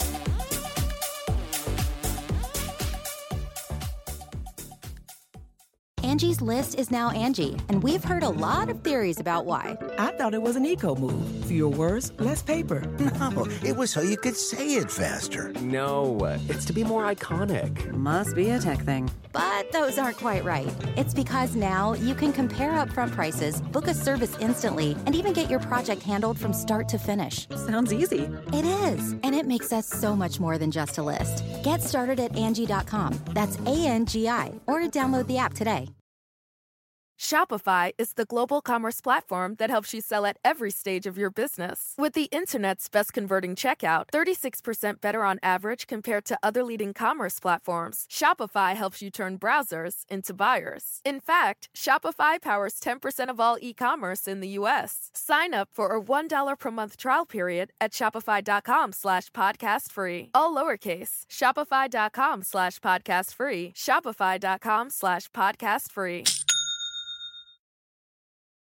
Angie's List is now Angie, and we've heard a lot of theories about why. I thought it was an eco move. Fewer words, less paper. No, it was so you could say it faster. No, it's to be more iconic. Must be a tech thing. But those aren't quite right. It's because now you can compare upfront prices, book a service instantly, and even get your project handled from start to finish. Sounds easy. It is, and it makes us so much more than just a list. Get started at Angie dot com. That's A N G I, or download the app today. Shopify is the global commerce platform that helps you sell at every stage of your business. With the internet's best converting checkout, thirty-six percent better on average compared to other leading commerce platforms, Shopify helps you turn browsers into buyers. In fact, Shopify powers ten percent of all e-commerce in the U S. Sign up for a one dollar per month trial period at shopify.com slash podcast free. All lowercase, shopify.com slash podcast free, shopify.com slash podcast free.